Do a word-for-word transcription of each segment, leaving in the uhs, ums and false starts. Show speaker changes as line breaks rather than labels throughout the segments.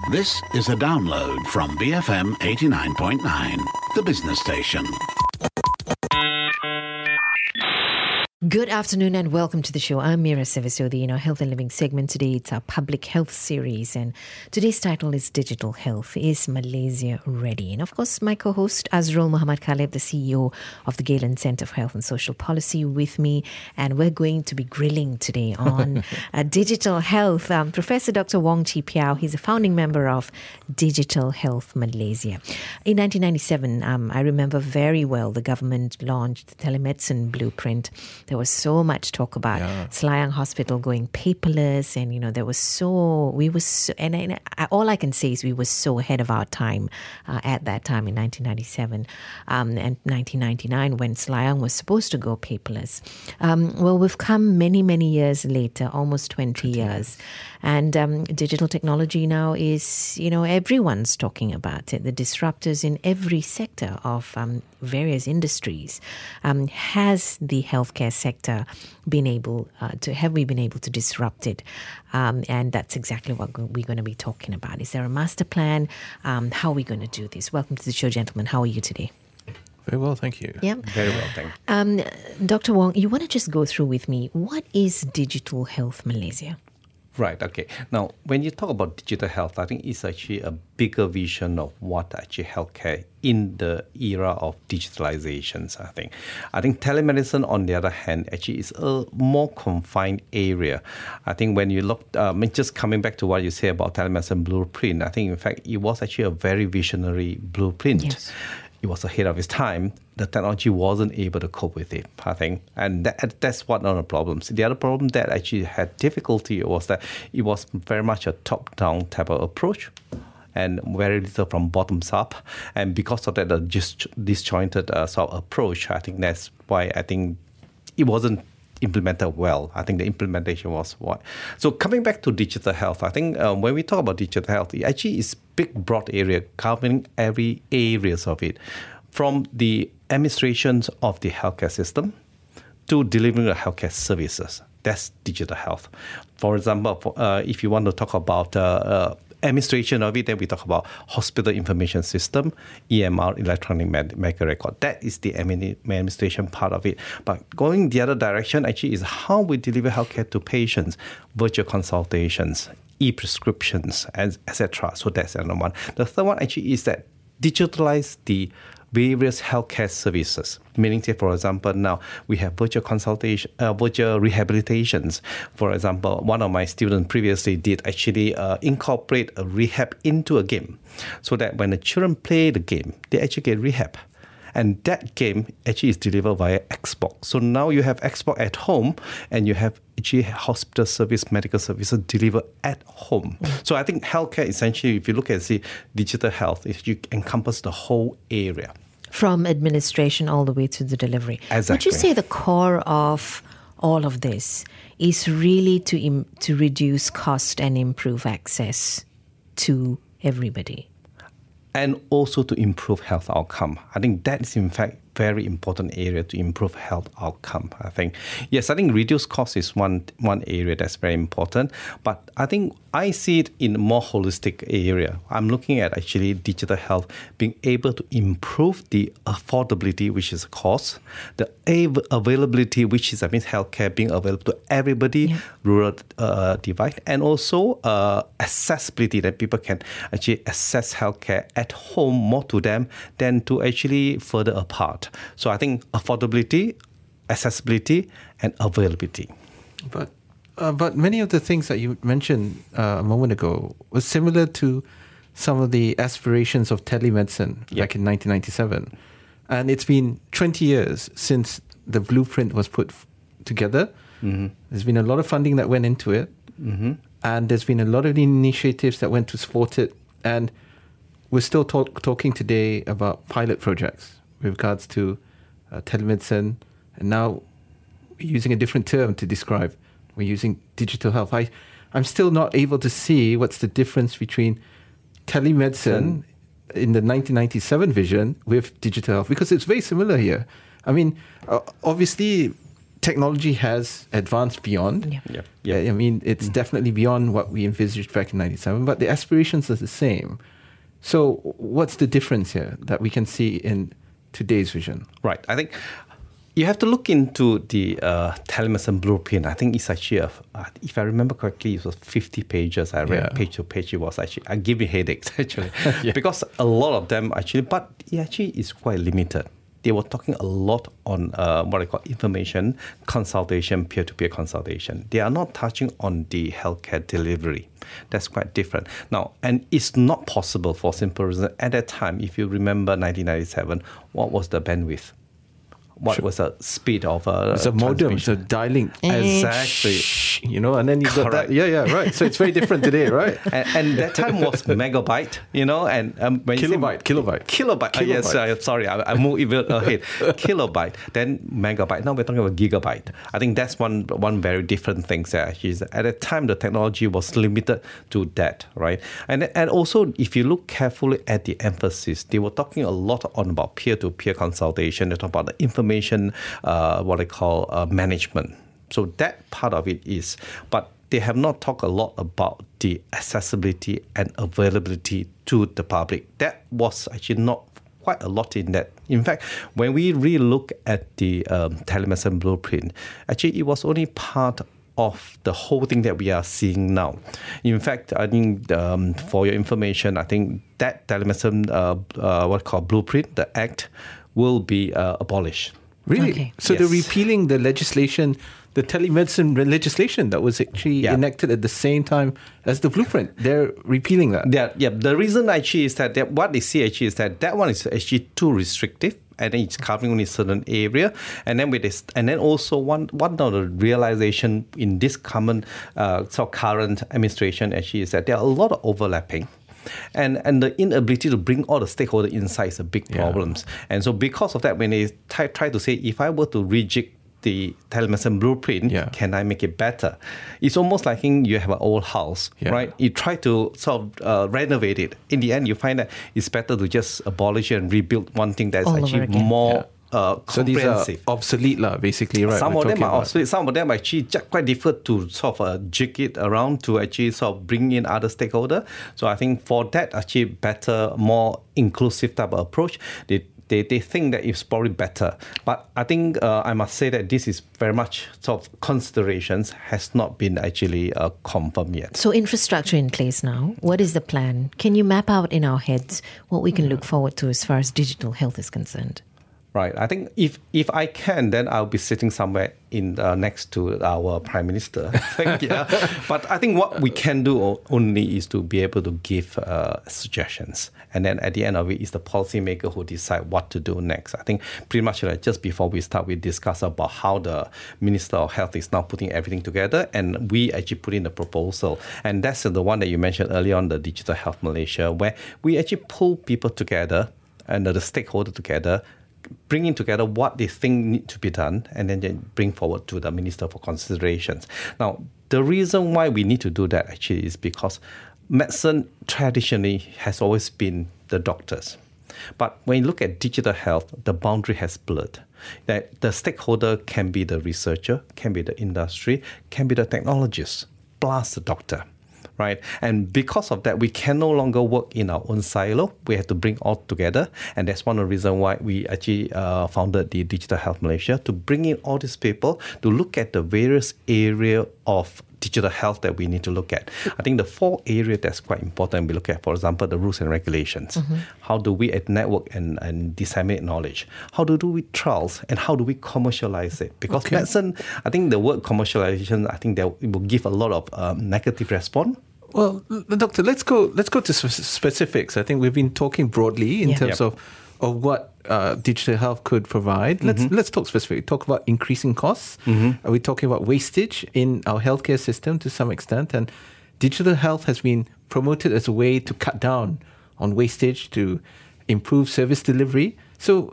This is a download from B F M eighty-nine point nine, the business station.
Good afternoon and welcome to the show. I'm Mira Sevasodi in our Health and Living segment. Today it's our public health series, and today's title is Digital Health. Is Malaysia ready? And of course, my co-host Azrul Muhammad Khaleb, the C E O of the Galen Centre for Health and Social Policy, with me, and we're going to be grilling today on uh, digital health. Um, Professor Doctor Wong Chi Piao, he's a founding member of Digital Health Malaysia. In nineteen ninety-seven, um, I remember very well the government launched the telemedicine blueprint. There was so much talk about yeah. Selayang Hospital going paperless, and you know there was so we were so, and, and I, all I can say is we were so ahead of our time uh, at that time in nineteen ninety-seven um, and nineteen ninety-nine when Selayang was supposed to go paperless. Um, well, we've come many many years later, almost twenty years, and um, digital technology now is you know everyone's talking about it. The disruptors in every sector of um, various industries. Um, has the healthcare sector been able uh, to, have we been able to disrupt it? Um, and that's exactly what we're going to be talking about. Is there a master plan? Um, how are we going to do this? Welcome to the show, gentlemen. How are you today?
Very well, thank you.
Yeah.
Very well, thank you.
Um, Doctor Wong, you want to just go through with me, what is Digital Health Malaysia?
Right, okay. Now, when you talk about digital health, I think it's actually a bigger vision of what actually healthcare in the era of digitalizations, I think. I think telemedicine, on the other hand, actually is a more confined area. I think when you look, um, just coming back to what you say about telemedicine blueprint, I think, in fact, it was actually a very visionary blueprint.
Yes.
It was ahead of its time. The technology wasn't able to cope with it, I think. And that, that's one of the problems. The other problem that actually had difficulty was that it was very much a top-down type of approach and very little from bottoms up. And because of that, the dis- disjointed uh, sort of approach, I think that's why I think it wasn't implemented well. I think the implementation was what. So coming back to digital health, I think um, when we talk about digital health, it actually is big, broad area covering every areas of it, from the administrations of the healthcare system to delivering the healthcare services. That's digital health. For example, for, uh, if you want to talk about uh, uh, administration of it, then we talk about hospital information system, E M R, electronic med- medical record. That is the administration part of it. But going the other direction actually is how we deliver healthcare to patients, virtual consultations, e-prescriptions, and et cetera. So that's another one. The third one actually is that digitalize the various healthcare services. Meaning, say, for example, now we have virtual consultation, uh, virtual rehabilitations. For example, one of my students previously did actually uh, incorporate a rehab into a game, so that when the children play the game, they actually get rehab. And that game actually is delivered via Xbox. So now you have Xbox at home, and you have actually hospital service, medical services delivered at home. Mm. So I think healthcare, essentially, if you look at the digital health, it you encompass the whole area.
From administration all the way to the delivery.
Exactly.
Would you say the core of all of this is really to im- to reduce cost and improve access to everybody?
And also to improve health outcome. I think that is, in fact, very important area to improve health outcome, I think. Yes, I think reduce cost is one one area that's very important. But I think I see it in a more holistic area. I'm looking at actually digital health being able to improve the affordability, which is a cost, the av- availability, which is, I mean, healthcare being available to everybody, yeah. rural uh, divide, and also uh, accessibility, that people can actually access healthcare at home more to them than to actually further apart. So I think affordability, accessibility, and availability.
But uh, but many of the things that you mentioned uh, a moment ago was similar to some of the aspirations of telemedicine yep. back in nineteen ninety-seven. And it's been twenty years since the blueprint was put f- together. Mm-hmm. There's been a lot of funding that went into it. Mm-hmm. And there's been a lot of initiatives that went to support it. And we're still talk- talking today about pilot projects with regards to uh, telemedicine, and now we're using a different term to describe. We're using digital health. I, I'm still not able to see what's the difference between telemedicine in the nineteen ninety-seven vision with digital health, because it's very similar here. I mean, uh, obviously, technology has advanced beyond.
Yeah.
Yeah. Yeah.
I mean, it's mm. definitely beyond what we envisaged back in ninety-seven, but the aspirations are the same. So what's the difference here that we can see in today's vision?
Right. I think you have to look into the uh, telemedicine blueprint. I think it's actually, a, uh, if I remember correctly, it was fifty pages. I read yeah. page to page. It was actually, I give me headaches actually, yeah. because a lot of them actually, but it actually is quite limited. They were talking a lot on uh, what I call information consultation, peer-to-peer consultation. They are not touching on the healthcare delivery. That's quite different. Now, and it's not possible for simple reason. At that time, if you remember nineteen ninety-seven, what was the bandwidth? What sure. was the speed of uh,
it's a modem, it's a dialing.
Exactly.
You know, and then you got that. Yeah, yeah, right. So it's very different today, right?
And, and that time was megabyte, you know, and um, when
kilobyte,
you say,
kilobyte,
kilobyte. kilobyte. Uh, yes, uh, sorry, I, I moved even ahead. Kilobyte, then megabyte. Now we're talking about gigabyte. I think that's one one very different thing. Actually, at that time the technology was limited to that, right? And and also, if you look carefully at the emphasis, they were talking a lot on about peer-to-peer consultation. They talk about the information. Uh, what I call uh, management. So that part of it is, but they have not talked a lot about the accessibility and availability to the public. That was actually not quite a lot in that. In fact, when we really look at the um, telemedicine blueprint, actually it was only part of the whole thing that we are seeing now. In fact, I think um, for your information, I think that telemedicine, uh, uh, what called blueprint, the act, will be uh, abolished.
Really?
Okay.
So
yes.
they're repealing the legislation, the telemedicine legislation that was actually yeah. enacted at the same time as the blueprint. They're repealing that.
Yeah, yeah. The reason actually is that, that what they see actually is that that one is actually too restrictive. And then it's covering only a certain area, and then with this, and then also one one of the realization in this common uh, so current administration actually is that there are a lot of overlapping. And and the inability to bring all the stakeholder insights are big problems. Yeah. And so because of that, when they try, try to say, if I were to rejig the telemedicine blueprint, yeah. can I make it better? It's almost like you have an old house, yeah. right? You try to sort of uh, renovate it. In the end, you find that it's better to just abolish it and rebuild one thing that's
all
actually more... Yeah. Uh,
so these are obsolete, lah, basically, right?
Some
We're
of them are
about.
obsolete. Some of them are actually quite difficult to sort of uh, jig it around to actually sort of bring in other stakeholders. So I think for that, actually better, more inclusive type of approach, they They, they think that it's probably better. But I think uh, I must say that this is very much sort of considerations has not been actually uh, confirmed yet.
So infrastructure in place now. What is the plan? Can you map out in our heads what we can yeah. look forward to as far as digital health is concerned?
Right. I think if if I can, then I'll be sitting somewhere in uh, next to our Prime Minister. yeah. But I think what we can do only is to be able to give uh, suggestions. And then at the end of it, is the policymaker who decide what to do next. I think pretty much like just before we start, we discuss about how the Minister of Health is now putting everything together. And we actually put in the proposal. And that's the one that you mentioned earlier on, the Digital Health Malaysia, where we actually pull people together and the stakeholder together, bringing together what they think need to be done, and then bring forward to the minister for considerations. Now, the reason why we need to do that actually is because medicine traditionally has always been the doctors. But when you look at digital health, the boundary has blurred. That the stakeholder can be the researcher, can be the industry, can be the technologist, plus the doctor. Right, and because of that, we can no longer work in our own silo. We have to bring all together, and that's one of the reasons why we actually uh, founded the Digital Health Malaysia, to bring in all these people to look at the various areas of digital health that we need to look at. I think the four areas that's quite important we look at, for example, the rules and regulations. Mm-hmm. How do we network and, and disseminate knowledge? How do we trials, and how do we commercialize it? Because okay. medicine, I think the word commercialization, I think that it will give a lot of um, negative response.
Well, Doctor, let's go. Let's go to specifics. I think we've been talking broadly in yeah. terms yep. of of what uh, digital health could provide. Let's mm-hmm. let's talk specifically. Talk about increasing costs. Mm-hmm. Are we talking about wastage in our healthcare system to some extent? And digital health has been promoted as a way to cut down on wastage, to improve service delivery. So,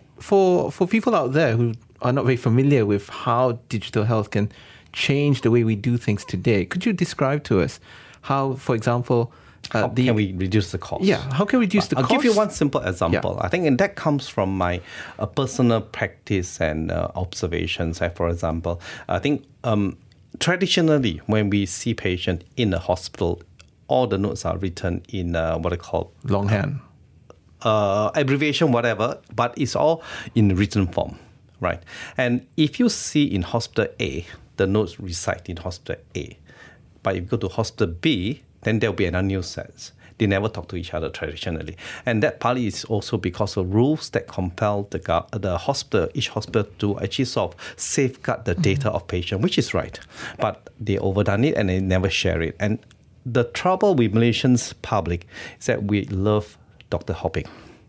for for people out there who are not very familiar with how digital health can change the way we do things today, could you describe to us how, for example, Uh,
How
the,
can we reduce the cost?
Yeah, how can we reduce the
I'll
cost?
give you one simple example.
Yeah.
I think, and that comes from my uh, personal practice and uh, observations. Like, for example, I think um, traditionally, when we see patients in the hospital, all the notes are written in uh, what I call
longhand.
Uh, abbreviation, whatever, but it's all in written form, right? And if you see in hospital A, the notes reside in hospital A, but if you go to hospital B, then there'll be another new sense. They never talk to each other traditionally. And that partly is also because of rules that compel the the hospital, each hospital to actually sort of safeguard the data mm-hmm. of patient, which is right. But they overdone it and they never share it. And the trouble with Malaysians public is that we love doctor hopping.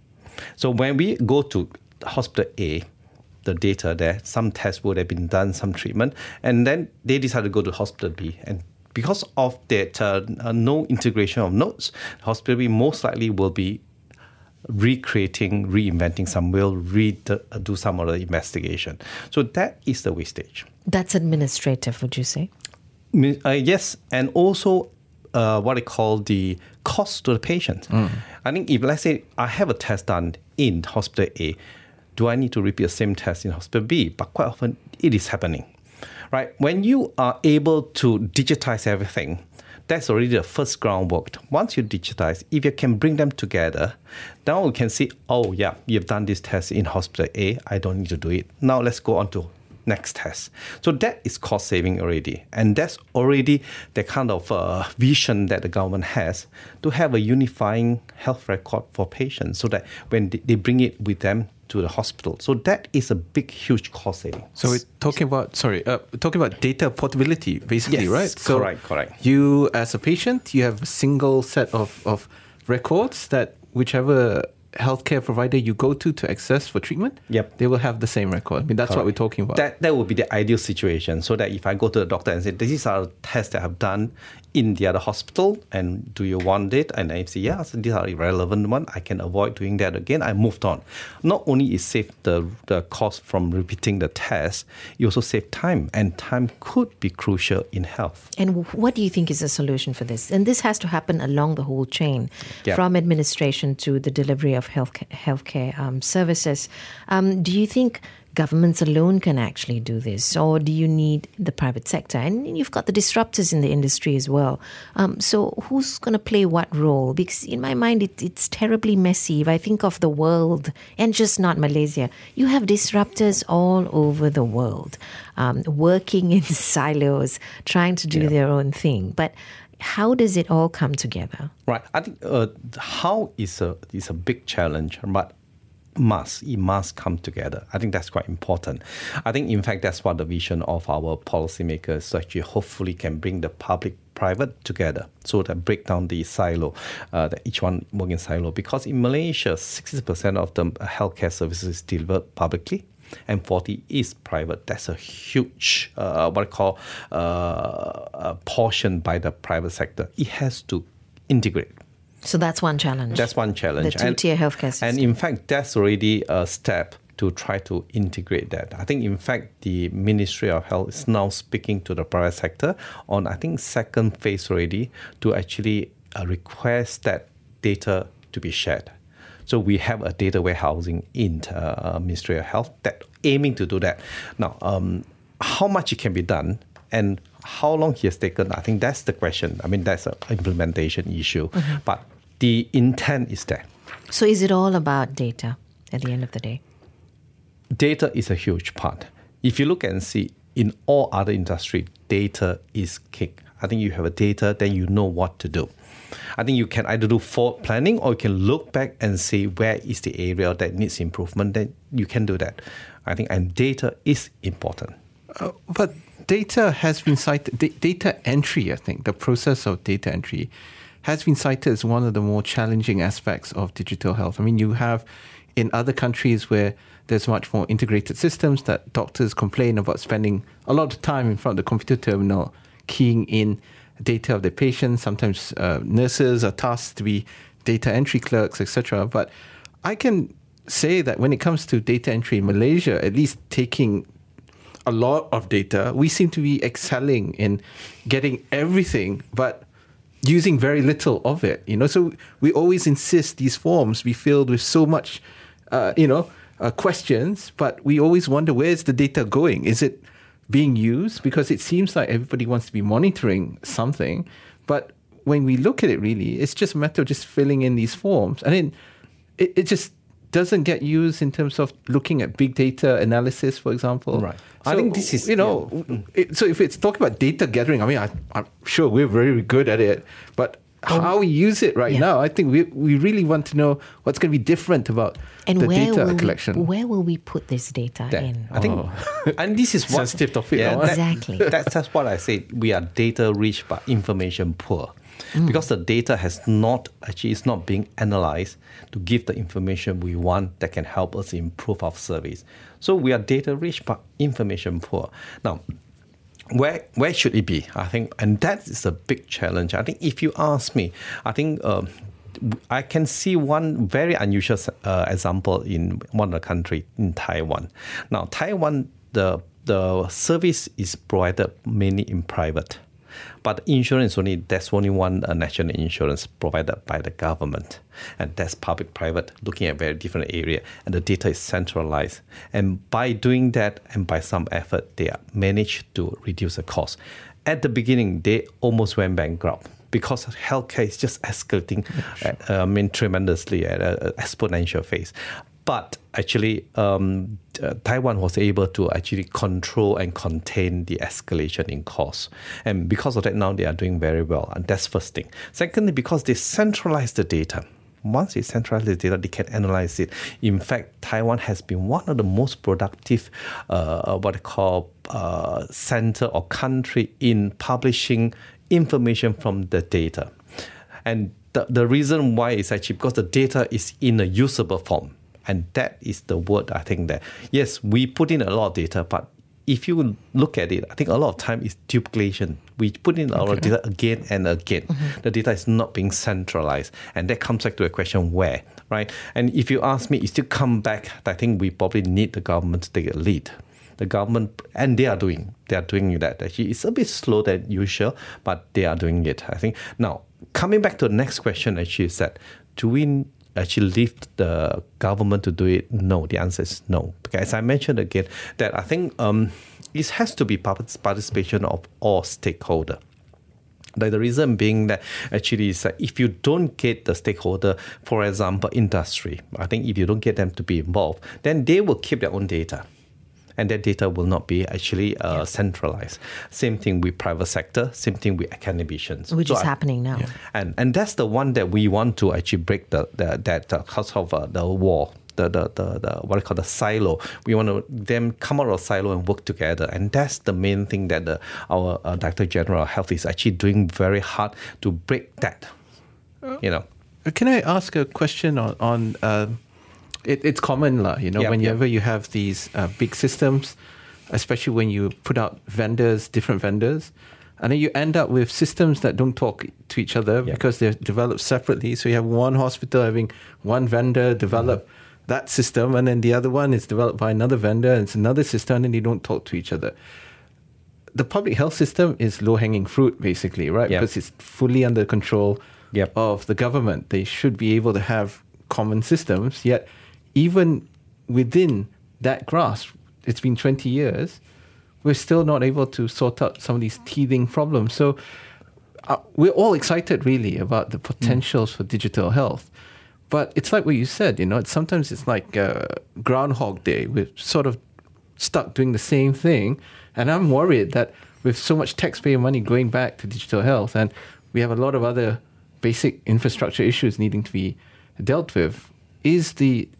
So when we go to hospital A, the data there, some tests would have been done, some treatment, and then they decide to go to hospital B. And because of that uh, uh, no integration of notes, hospital B most likely will be recreating, reinventing some, will re- uh, do some other investigation. So that is the wastage.
That's administrative, would you say?
Uh, yes, and also uh, what I call the cost to the patient. Mm. I think if, let's say, I have a test done in hospital A, do I need to repeat the same test in hospital B? But quite often it is happening. Right? When you are able to digitize everything, that's already the first groundwork. Once you digitize, if you can bring them together, now we can see, oh yeah, you've done this test in hospital A, I don't need to do it. Now let's go on to next test. So that is cost saving already. And that's already the kind of uh, vision that the government has to have a unifying health record for patients so that when they bring it with them to the hospital. So that is a big, huge cost saving.
So we're talking about, sorry, uh, talking about data portability, basically,
yes,
right? So
correct, correct.
You, as a patient, you have a single set of, of records that whichever healthcare provider you go to to access for treatment,
yep.
they will have the same record. I mean, that's
correct.
what we're talking about.
That that would be the ideal situation, so that if I go to the doctor and say, these are tests that I've done in the other hospital, and do you want it? And I say, yeah, so these are irrelevant one. I can avoid doing that again. I moved on. Not only is save the, the cost from repeating the test, you also save time, and time could be crucial in health.
And what do you think is the solution for this? And this has to happen along the whole chain, yeah. from administration to the delivery of health healthcare um, services. Um, do you think governments alone can actually do this, or do you need the private sector? And you've got the disruptors in the industry as well. Um, so who's going to play what role? Because in my mind, it, it's terribly messy. If I think of the world, and just not Malaysia, you have disruptors all over the world, um, working in silos, trying to do yeah. their own thing. But how does it all come together?
Right. I think uh, how is a is a big challenge, but must it must come together. I think that's quite important. I think, in fact, that's what the vision of our policymakers actually hopefully can bring the public private together, so that break down the silo, uh, that each one work in silo. Because in Malaysia, sixty percent of the healthcare services is delivered publicly, and forty is private. That's a huge, uh, what I call, uh, a portion by the private sector. It has to integrate.
So that's one challenge.
That's one challenge.
The two-tier and, healthcare system.
And in fact, that's already a step to try to integrate that. I think, in fact, the Ministry of Health is now speaking to the private sector on, I think, second phase already to actually uh, request that data to be shared. So we have a data warehousing in uh, Ministry of Health that aiming to do that. Now, um, how much it can be done and how long he has taken, I think that's the question. I mean, that's an implementation issue. Mm-hmm. But the intent is there.
So is it all about data at the end of the day?
Data is a huge part. If you look and see, in all other industry, data is king. I think you have a data, then you know what to do. I think you can either do forward planning or you can look back and see where is the area that needs improvement. Then you can do that. I think, and data is important.
Uh, but data has been cited, d- data entry, I think, the process of data entry has been cited as one of the more challenging aspects of digital health. I mean, you have in other countries where there's much more integrated systems that doctors complain about spending a lot of time in front of the computer terminal keying in data of their patients. Sometimes uh, nurses are tasked to be data entry clerks, et cetera. But I can say that when it comes to data entry in Malaysia, at least taking a lot of data, we seem to be excelling in getting everything, but using very little of it, you know. So we always insist these forms be filled with so much, uh, you know, uh, questions, but we always wonder, where's the data going? Is it being used? Because it seems like everybody wants to be monitoring something, but when we look at it, really, it's just a matter of just filling in these forms, and then it, it just doesn't get used in terms of looking at big data analysis, for example.
Right.
So,
I think this is,
you know,
yeah.
it, so if it's talking about data gathering, I mean, I, I'm sure we're very good at it, but how we use it right
Yeah.
now, I think we we really want to know what's going to be different about
And
the
where
data
will
collection.
We, where will we put this data
That-
in?
I think, and this is what
Sensitive topic,
Yeah,
that one.
that-
Exactly.
That's, that's what I said. We are data rich but information poor, because the data has not actually is not being analyzed to give the information we want that can help us improve our service. So we are data rich but information poor. Now, where where should it be? I think, and that is a big challenge. I think if you ask me, I think. Um, I can see one very unusual uh, example in one of the country, in Taiwan. Now, Taiwan, the the service is provided mainly in private, but insurance only there's only one uh, national insurance provided by the government, and that's public-private, looking at very different area, and the data is centralized. And by doing that, and by some effort, they managed to reduce the cost. At the beginning, they almost went bankrupt, because healthcare is just escalating, uh, I mean, tremendously at an exponential phase. But actually, um, uh, Taiwan was able to actually control and contain the escalation in costs. And because of that, now they are doing very well. And that's first thing. Secondly, because they centralized the data. Once they centralize the data, they can analyze it. In fact, Taiwan has been one of the most productive, uh, what I call, uh, center or country in publishing information from the data. And the, the reason why is actually because the data is in a usable form. And that is the word, I think, that, yes, we put in a lot of data, but if you look at it, I think a lot of time is duplication. We put in our okay. data again and again. Mm-hmm. The data is not being centralized. And that comes back to a question, where, right? And if you ask me, it still come back, I think we probably need the government to take a lead. The government, and they are doing, they are doing that. Actually, it's a bit slow than usual, but they are doing it, I think. Now, coming back to the next question, actually, is that, do we actually leave the government to do it? No, the answer is no. Because as I mentioned again, that I think um, it has to be participation of all stakeholders. Like the reason being that actually is that if you don't get the stakeholder, for example, industry, I think if you don't get them to be involved, then they will keep their own data. And that data will not be actually uh, yeah. centralized. Same thing with private sector, same thing with academicians.
Which
so
is
I,
happening now.
Yeah. And and that's the one that we want to actually break the, the that uh, cause of uh, the wall, the, the, the, the what I call the silo. We want to them come out of silo and work together. And that's the main thing that the, our uh, Director General of Health is actually doing very hard to break that, you know.
Can I ask a question on... on uh, It, it's common, lah, you know,
yeah,
whenever
yeah.
you have these uh, big systems, especially when you put out vendors, different vendors, and then you end up with systems that don't talk to each other yeah. because they're developed separately. So you have one hospital having one vendor develop mm-hmm. that system, and then the other one is developed by another vendor, and it's another system, and they don't talk to each other. The public health system is low-hanging fruit, basically, right?
Yeah.
Because it's fully under control
yep.
of the government. They should be able to have common systems, yet even within that grasp, it's been twenty years, we're still not able to sort out some of these teething problems. So uh, we're all excited, really, about the potentials mm. for digital health. But it's like what you said, you know, it's, sometimes it's like uh, Groundhog Day. We're sort of stuck doing the same thing. And I'm worried that with so much taxpayer money going back to digital health, and we have a lot of other basic infrastructure issues needing to be dealt with, is the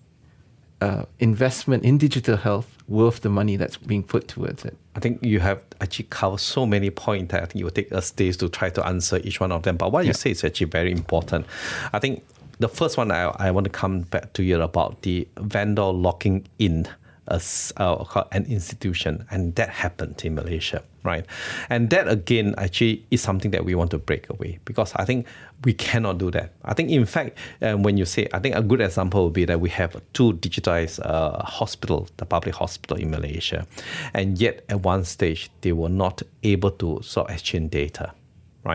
Uh, investment in digital health worth the money that's being put towards it?
I think you have actually covered so many points that I think it will take us days to try to answer each one of them. But what yeah. you say is actually very important. I think the first one I, I want to come back to you about the vendor locking in a, uh, an institution, and that happened in Malaysia, right? And that again actually is something that we want to break away, because I think we cannot do that. I think in fact, um, when you say, I think a good example would be that we have two digitized uh, hospital, the public hospital in Malaysia, and yet at one stage they were not able to sort of exchange data, right?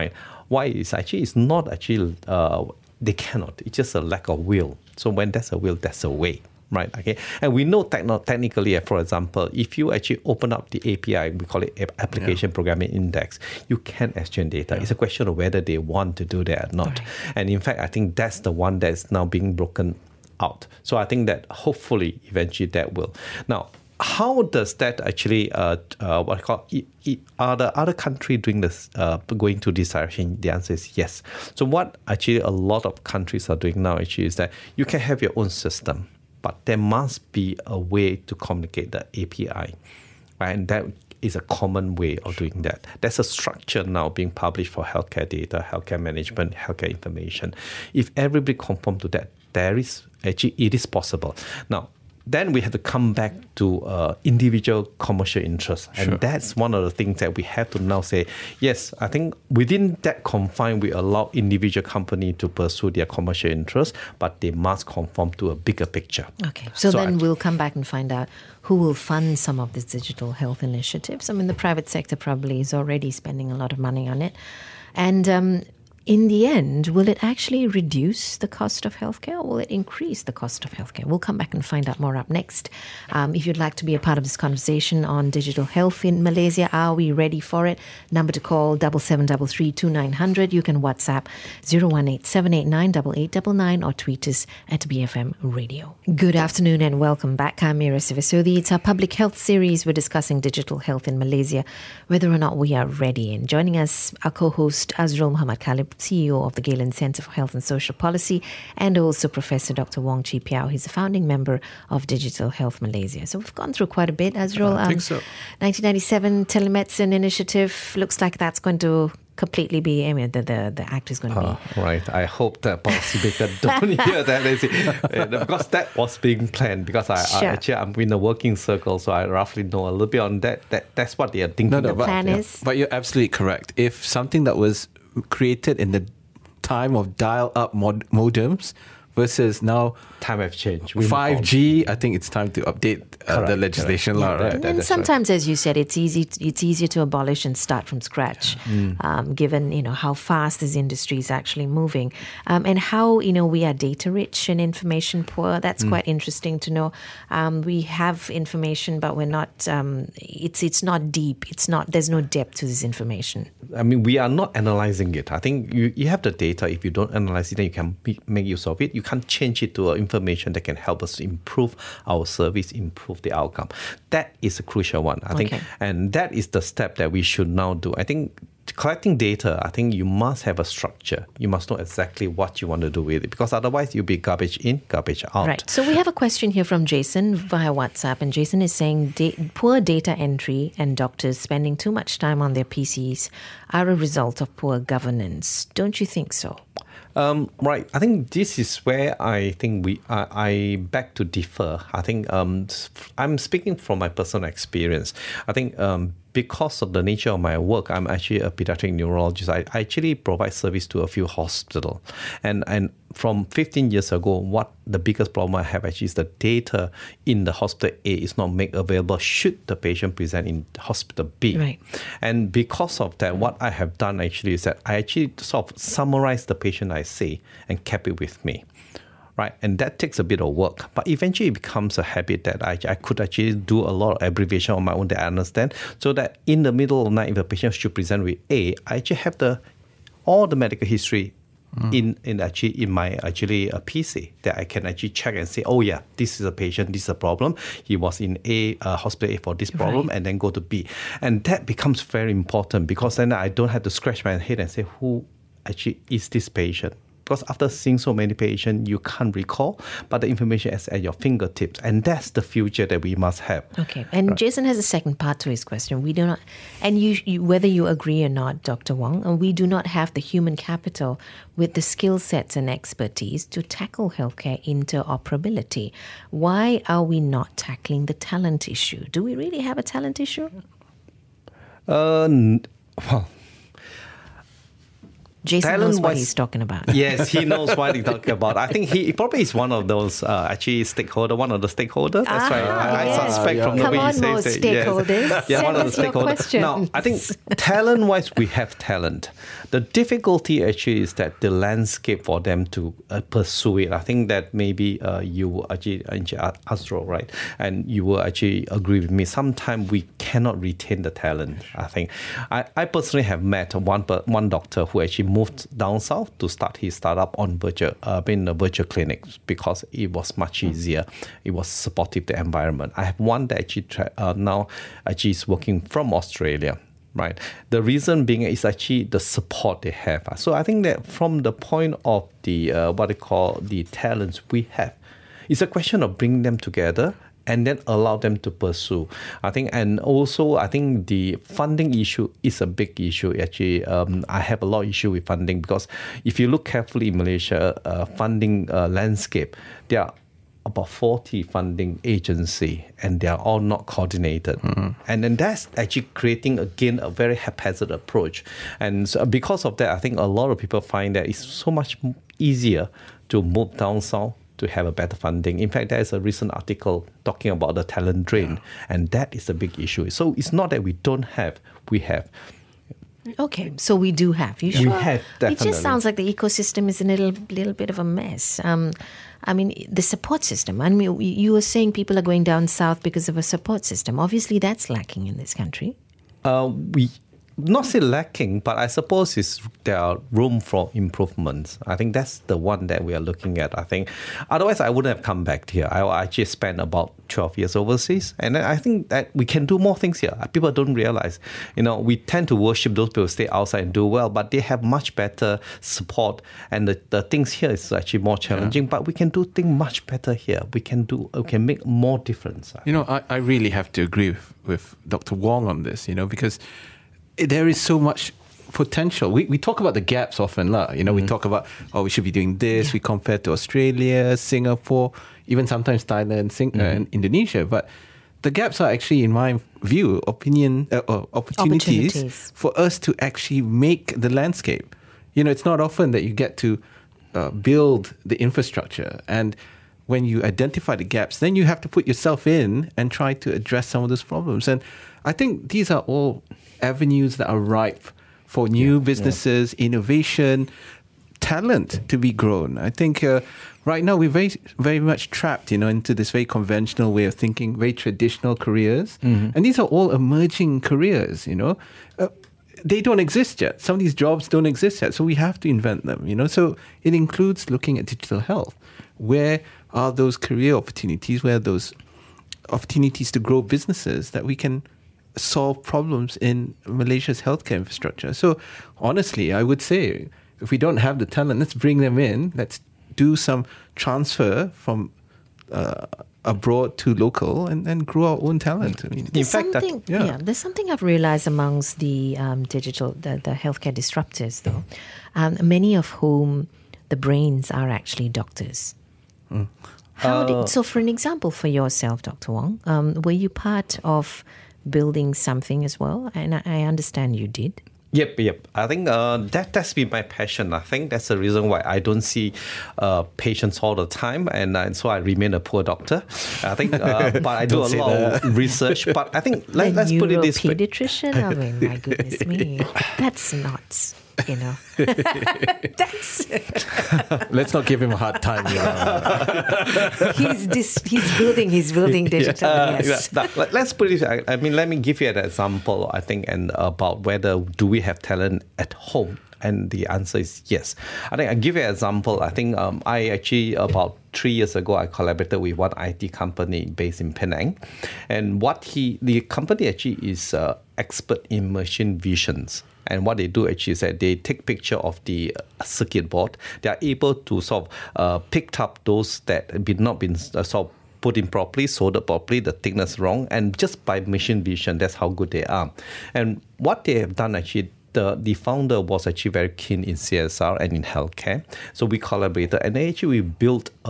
Why is actually it's not actually uh, they cannot. It's just a lack of will. So when there's a will, there's a way. Right, okay. And we know techno- technically, for example, if you actually open up the A P I, we call it Application yeah. Programming Index, you can exchange data. Yeah. It's a question of whether they want to do that or not. Right. And in fact, I think that's the one that's now being broken out. So I think that hopefully, eventually that will. Now, how does that actually, uh, uh, what I call, it, it, are the other countries doing this, uh, going to this direction? The answer is yes. So what actually a lot of countries are doing now actually is that you can have your own system, but there must be a way to communicate the A P I, right? And that is a common way of doing that. There's a structure now being published for healthcare data, healthcare management, healthcare information. If everybody conform to that, there is actually, it is possible. Now, then we have to come back to uh, individual commercial interests. And sure. that's one of the things that we have to now say, yes, I think within that confine, we allow individual company to pursue their commercial interests, but they must conform to a bigger picture.
Okay, so, so then
I,
we'll come back and find out who will fund some of these digital health initiatives. I mean, the private sector probably is already spending a lot of money on it. And um, in the end, will it actually reduce the cost of healthcare, or will it increase the cost of healthcare? We'll come back and find out more up next. Um, if you'd like to be a part of this conversation on digital health in Malaysia, are we ready for it? Number to call, seven seven three three two nine zero zero. You can WhatsApp zero one eight seven eight nine eight eight nine nine or tweet us at B F M Radio. Good afternoon and welcome back. I'm Mira Sivasodi. It's our public health series. We're discussing digital health in Malaysia, whether or not we are ready. And joining us, our co-host Azrul Muhammad Khalib, C E O of the Galen Centre for Health and Social Policy, and also Professor Doctor Wong Chi Piao. He's a founding member of Digital Health Malaysia. So we've gone through quite a bit, Azrul.
I think so.
nineteen ninety-seven telemedicine initiative looks like that's going to completely be, I mean, the, the, the act is going to
uh,
be.
Right. I hope that policymakers don't hear that. Because that was being planned. Because I,
sure.
I actually, I'm in a working circle, so I roughly know a little bit on that. That That's what they are thinking
no, no,
the
about.
plan
yeah.
is.
But you're absolutely correct. If something that was created in the time of dial-up mod- modems versus now
time have changed. We
five G, I think it's time to update uh,
correct,
the legislation
correct.
law,
Yeah.
right?
And,
That,
and sometimes, right. as you said, it's easy. It's easier to abolish and start from scratch, mm. um, given you know how fast this industry is actually moving, um, and how you know we are data rich and information poor. That's mm. quite interesting to know. Um, we have information, but we're not. Um, it's it's not deep. It's not. There's no depth to this information.
I mean, we are not analyzing it. I think you, you have the data. If you don't analyze it, then you can be, make use of it. You can't change it to information that can help us to improve our service, improve the outcome. That is a crucial one, I think.
Okay.
And that is the step that we should now do. I think collecting data, I think you must have a structure. You must know exactly what you want to do with it, because otherwise you'll be garbage in, garbage out.
Right. So we have a question here from Jason via WhatsApp, and Jason is saying da- poor data entry and doctors spending too much time on their P Cs are a result of poor governance. Don't you think so?
Um, right. I think this is where I think we I, I beg to differ. I think um, I'm speaking from my personal experience. I think um, because of the nature of my work, I'm actually a pediatric neurologist. I, I actually provide service to a few hospitals. And, and from fifteen years ago, what the biggest problem I have actually is the data in the hospital A is not made available should the patient present in hospital B.
Right.
And because of that, what I have done actually is that I actually sort of summarize the patient I see and kept it with me. Right, and that takes a bit of work, but eventually it becomes a habit that I, I could actually do a lot of abbreviation on my own that I understand, so that in the middle of the night, if the patient should present with A, I actually have the all the medical history mm. in in actually in my actually a P C that I can actually check and say, oh yeah, this is a patient, this is a problem. He was in A uh, hospital A for this problem, right. and then go to B, and that becomes very important because then I don't have to scratch my head and say who actually is this patient. Because after seeing so many patients, you can't recall, but the information is at your fingertips. And that's the future that we must have.
Okay. And right. Jason has a second part to his question. We do not, and you, you, whether you agree or not, Doctor Wong, we do not have the human capital with the skill sets and expertise to tackle healthcare interoperability. Why are we not tackling the talent issue? Do we really have a talent issue?
Uh, well...
Jason
talent
knows what
wise-
he's talking about.
Yes, he knows what he's talking about. I think he, he probably is one of those uh, actually stakeholder, one of the stakeholders. That's
Ah,
right. I, I
yes.
suspect from the
Come
way
on,
he
more
says it.
stakeholders.
Yes. Yeah,
Send
one of
us
the
your
stakeholders. Now, I think talent-wise, we have talent. The difficulty actually is that the landscape for them to uh, pursue it. I think that maybe uh, you will actually, Astro, right? And you will actually agree with me. Sometimes we cannot retain the talent. I think I, I personally have met one per, one doctor who actually moved down south to start his startup on virtual, uh, in a virtual clinic because it was much easier. It was supportive to the environment. I have one that actually tra- uh, now actually is working from Australia. Right. The reason being is actually the support they have. So I think that from the point of the uh, what they call the talents we have, it's a question of bringing them together and then allow them to pursue. I think, and also I think the funding issue is a big issue. Actually, um, I have a lot of issue with funding because if you look carefully in Malaysia, uh, funding uh, landscape, there are about forty funding agency and they are all not coordinated. Mm-hmm. And then that's actually creating, again, a very haphazard approach. And so because of that, I think a lot of people find that it's so much easier to move down south to have a better funding. In fact, there is a recent article talking about the talent drain, yeah. and that is a big issue. So it's not that we don't have, we have.
Okay, so we do have. You
We
sure?
have,
It
definitely.
just sounds like the ecosystem is a little, little bit of a mess. Um, I mean, the support system. I mean, you were saying people are going down south because of a support system. Obviously, that's lacking in this country.
Uh, we not say lacking, but I suppose it's, there are room for improvements. I think that's the one that we are looking at. I think otherwise I wouldn't have come back here. I actually spent about twelve years overseas, and I think that we can do more things here. People don't realize, you know, we tend to worship those people who stay outside and do well, but they have much better support, and the, the things here is actually more challenging. Yeah. But we can do things much better here. We can do, we can make more difference.
You know, I, I really have to agree with, with Doctor Wong on this. You know, because there is so much potential. We we talk about the gaps often, lah. You know, mm-hmm. we talk about, oh, we should be doing this. Yeah. We compare to Australia, Singapore, even sometimes Thailand, Sing- mm-hmm. uh, and Indonesia. But the gaps are actually, in my view, opinion uh, or opportunities, opportunities for us to actually make the landscape. You know, it's not often that you get to uh, build the infrastructure, and when you identify the gaps, then you have to put yourself in and try to address some of those problems. And I think these are all avenues that are ripe for new yeah, businesses, yeah. innovation, talent to be grown. I think uh, right now we're very, very much trapped, you know, into this very conventional way of thinking, very traditional careers. Mm-hmm. And these are all emerging careers, you know. Uh, they don't exist yet. Some of these jobs don't exist yet. So we have to invent them, you know. So it includes looking at digital health. Where are those career opportunities? Where are those opportunities to grow businesses that we can solve problems in Malaysia's healthcare infrastructure? So honestly, I would say if we don't have the talent, let's bring them in. Let's do some transfer from uh, abroad to local and, and grow our own talent. I mean,
there's
in fact,
something,
that,
yeah. yeah, there's something I've realized amongst the um, digital, the, the healthcare disruptors, though, um, many of whom the brains are actually doctors. Mm. How
uh,
did, so, for an example, for yourself, Doctor Wong, um, were you part of building something as well? And I, I understand you did.
Yep, yep. I think uh, that that's been my passion. I think that's the reason why I don't see uh, patients all the time, and, uh, and so I remain a poor doctor. I think, uh, but I do a lot that. of research. But I think let, let's put it this way:
pediatrician. I mean, my goodness me, that's nuts. You know, that's.
Let's not give him a hard time. You know.
he's dis- he's building. He's building digital.
Uh,
yes.
yeah, that, let's put it. I, I mean, let me give you an example. I think, and about whether do we have talent at home. And the answer is yes. I think I'll give you an example. I think um, I actually, about three years ago, I collaborated with one I T company based in Penang. And what he, the company actually is uh, expert in machine visions. And what they do actually is that they take picture of the circuit board. They are able to sort of uh, pick up those that have not been uh, sort of put in properly, soldered properly, the thickness wrong. And just by machine vision, that's how good they are. And what they have done actually, The, the founder was actually very keen in C S R and in healthcare. So we collaborated and actually we built a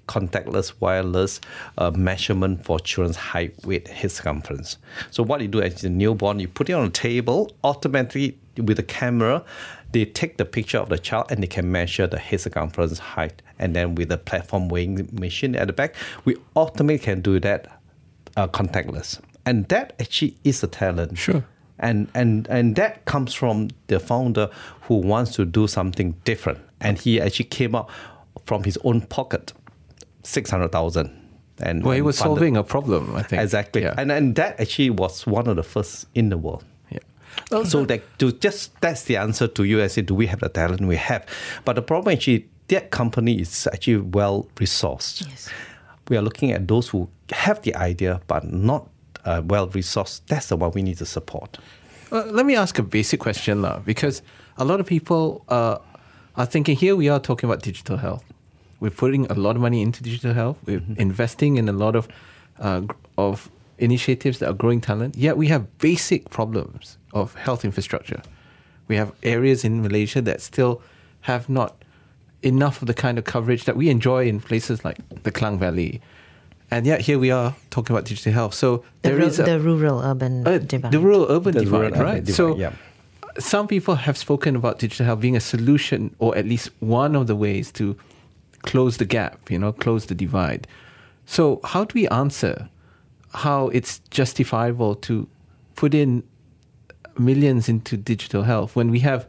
contactless wireless uh, measurement for children's height, weight, head circumference. So what you do as a newborn, you put it on a table, automatically with a camera, they take the picture of the child and they can measure the head circumference, height, and then with the platform weighing machine at the back, we automatically can do that uh, contactless. And that actually is a talent.
Sure.
And, and and that comes from the founder who wants to do something different. And he actually came up from his own pocket, six hundred thousand. And
Well, he
and
was
funded.
solving a problem, I think.
Exactly.
Yeah.
And and that actually was one of the first in the world.
yeah.
So that to just that's the answer to you. I say, do we have the talent? We have. But the problem actually, that company is actually well resourced.
Yes.
We are looking at those who have the idea but not uh, well resourced. That's the one we need to support.
Well, let me ask a basic question now, because a lot of people uh, are thinking, here we are talking about digital health. We're putting a lot of money into digital health. We're mm-hmm. investing in a lot of uh, of initiatives that are growing talent. Yet we have basic problems of health infrastructure. We have areas in Malaysia that still have not enough of the kind of coverage that we enjoy in places like the Klang Valley. And yet here we are talking about digital health. So
The,
there
ru-
is a,
the rural-urban
uh,
divide.
the rural-urban
The
divide,
rural-urban
right?
divide,
so
yeah.
some people have spoken about digital health being a solution, or at least one of the ways to close the gap, you know, close the divide. So how do we answer how it's justifiable to put in millions into digital health when we have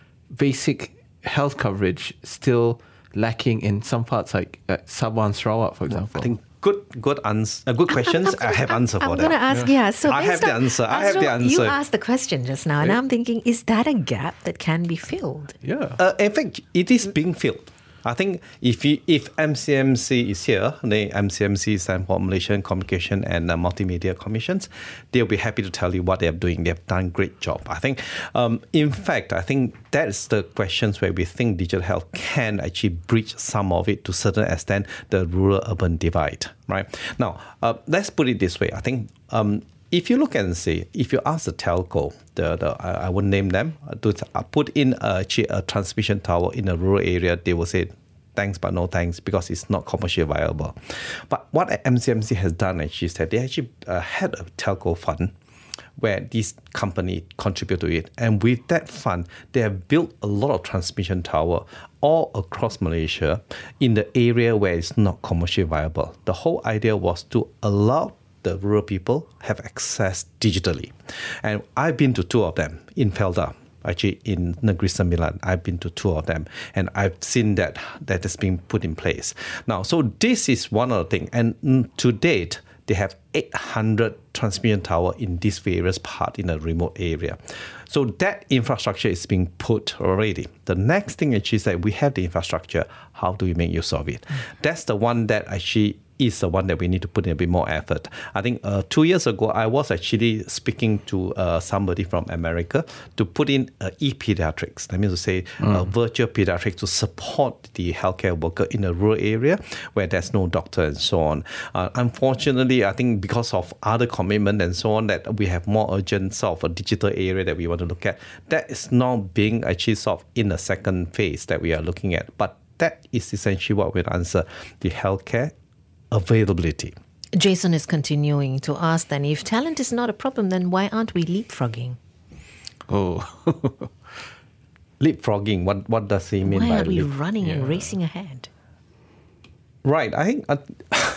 basic health coverage still lacking in some parts, like uh, Sabah and Sarawak, for example?
I think good, good answer, uh, good questions. I have answer for
I'm
that.
going to ask, yeah. So
I have
based
the
on-
answer. I have
Azrul,
the answer.
You asked the question just now, and I'm thinking, is that a gap that can be filled?
Yeah.
Uh, in fact, it is being filled. I think if you, if M C M C is here, the M C M C stands for Malaysian Communication and uh, Multimedia Commissions, they'll be happy to tell you what they're doing. They've done a great job. I think, um, in fact, I think that's the questions where we think digital health can actually breach some of it to a certain extent, the rural-urban divide, right? Now, uh, let's put it this way. I think um, if you look and see, if you ask the telco, the, the I, I won't name them, uh, to uh, put in a, a transmission tower in a rural area, they will say, thanks, but no thanks, because it's not commercially viable. But what M C M C has done actually is that they actually uh, had a telco fund where this company contribute to it. And with that fund, they have built a lot of transmission tower all across Malaysia in the area where it's not commercially viable. The whole idea was to allow the rural people have access digitally. And I've been to two of them in Felda, actually in Negeri Sembilan. I've been to two of them, and I've seen that that has been put in place. Now, so this is one of the things. And mm, to date, they have eight hundred transmission tower in these various parts in a remote area. So that infrastructure is being put already. The next thing actually is that we have the infrastructure. How do we make use of it? Mm-hmm. That's the one that actually is the one that we need to put in a bit more effort. I think uh, two years ago, I was actually speaking to uh, somebody from America to put in uh, e-pediatrics. That means to say mm. uh, virtual pediatrics to support the healthcare worker in a rural area where there's no doctor and so on. Uh, unfortunately, I think because of other commitment and so on, that we have more urgent sort of a digital area that we want to look at. That is now being achieved sort of in the second phase that we are looking at. But that is essentially what we'll answer, the healthcare availability.
Jason is continuing to ask then, if talent is not a problem, then why aren't we leapfrogging?
Oh.
Leapfrogging, what, what does he mean
Why
by
aren't we
leap?
running and
Yeah.
racing ahead?
Right, I think... Uh,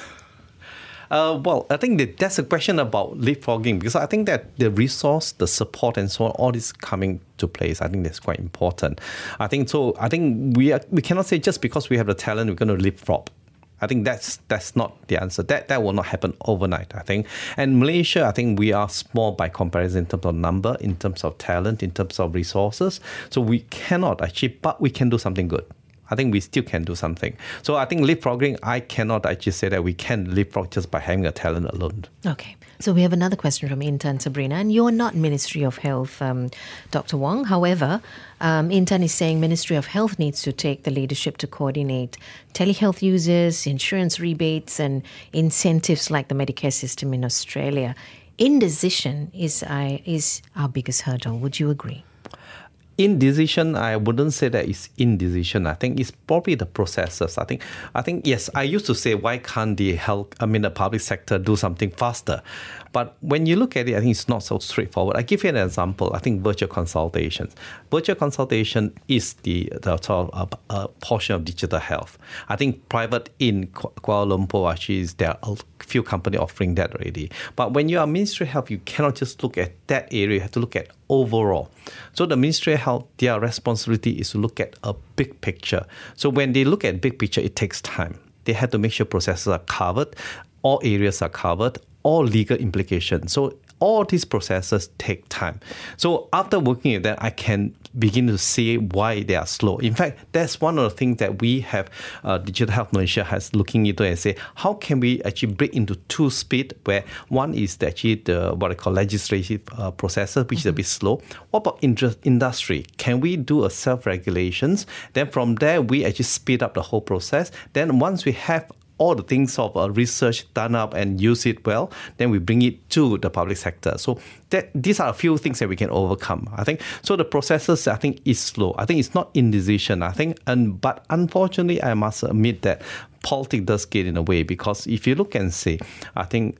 uh, well, I think that that's a question about leapfrogging, because I think that the resource, the support and so on, all this coming to place. I think that's quite important. I think so. I think we are, we cannot say just because we have the talent, we're going to leapfrog. I think that's that's not the answer. That that will not happen overnight, I think. And Malaysia, I think we are small by comparison in terms of number, in terms of talent, in terms of resources. So we cannot achieve, but we can do something good. I think we still can do something. So I think leapfrogging, I cannot actually say that we can leapfrog just by having a talent alone.
Okay. So we have another question from intern Sabrina, and you're not Ministry of Health, um, Doctor Wong. However, um, intern is saying Ministry of Health needs to take the leadership to coordinate telehealth users, insurance rebates, and incentives like the Medicare system in Australia. Indecision is, I, is our biggest hurdle. Would you agree?
indecision, I wouldn't say that it's indecision. I think it's probably the processes. I think, I think yes, I used to say, why can't the health, I mean, the public sector do something faster? But when you look at it, I think it's not so straightforward. I give you an example. I think virtual consultations. Virtual consultation is the, the sort of a, a portion of digital health. I think private in Kuala Lumpur, actually, is there are a few companies offering that already. But when you are Ministry of Health, you cannot just look at that area. You have to look at overall. So the Ministry of Health, their responsibility is to look at a big picture. So when they look at big picture, it takes time. They have to make sure processes are covered, all areas are covered, all legal implications. So all these processes take time. So after working with that, I can begin to see why they are slow. In fact, that's one of the things that we have, uh, Digital Health Malaysia has looking into and say, how can we actually break into two speed, where one is actually the what I call legislative uh, processes, which mm-hmm. is a bit slow. What about interest, industry? Can we do a self-regulations? Then from there, we actually speed up the whole process. Then once we have all the things of uh, research done up and use it well, then we bring it to the public sector. So that these are a few things that we can overcome, I think. So the processes, I think, is slow. I think it's not indecision, I think. And but unfortunately, I must admit that politics does get in the way, because if you look and see, I think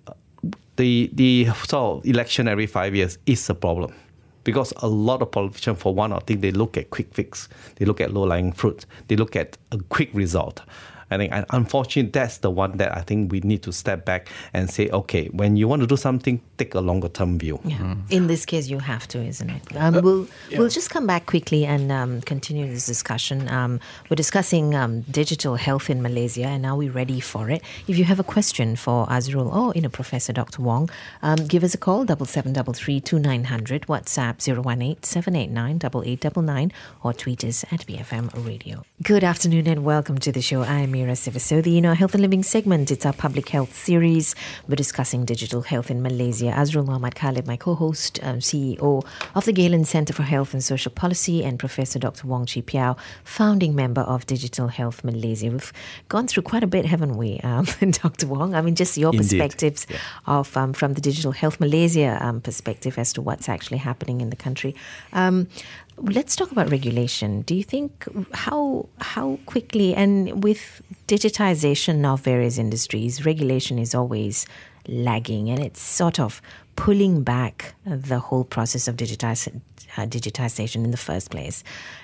the, the sort of election every five years is a problem. Because a lot of politicians, for one, I think they look at quick fix. They look at low-lying fruit. They look at a quick result. I think, and unfortunately, that's the one that I think we need to step back and say, okay, when you want to do something, take a longer term view.
Yeah. Mm. In this case, you have to, isn't it? Um, uh, we'll yeah. we'll just come back quickly and um, continue this discussion. Um, we're discussing um, digital health in Malaysia, and are we ready for it? If you have a question for Azrul or you know Professor Doctor Wong, um, give us a call, double seven double three two nine hundred, WhatsApp zero one eight seven eight nine double eight double nine, or tweet us at B F M Radio. Good afternoon and welcome to the show. I am Mira Sivasethi. In our Health and Living segment, it's our public health series. We're discussing digital health in Malaysia. Azrul Muhammad Khalid, my co-host, um, C E O of the Galen Centre for Health and Social Policy, and Professor Doctor Wong Chi Piao, founding member of Digital Health Malaysia. We've gone through quite a bit, haven't we, um, Doctor Wong? I mean, just your
Indeed.
perspectives
yeah.
of um, from the Digital Health Malaysia um, perspective as to what's actually happening in the country. Um, Let's talk about regulation. Do you think how how quickly, and with digitization of various industries, regulation is always lagging, and it's sort of pulling back the whole process of digitize, uh, digitization in the first place,